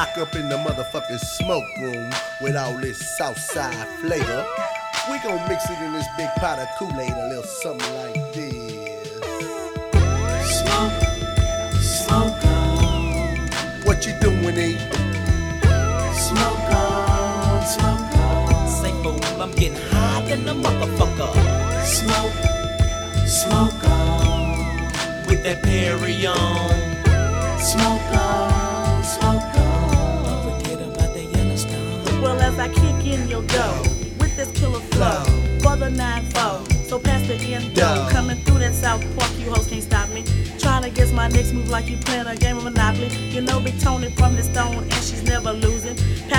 lock up in the motherfucking smoke room with all this Southside flavor. We gon' mix it in this big pot of Kool-Aid, a little something like this. Smoke, smoke on. What you doing, E? Smoke on, smoke on. Say fool, I'm getting high than a motherfucker. Smoke, smoke on. With that Perry on. Smoke on, smoke on. Don't forget about that Yellowstone. Well, as I kick in your dough with this killer flow for the 9-4, so pass the endo. Coming through that South Park, you hoes can't stop me. Trying to guess my next move like you playing a game of Monopoly. You know Big Tony from the Stone and she's never losing.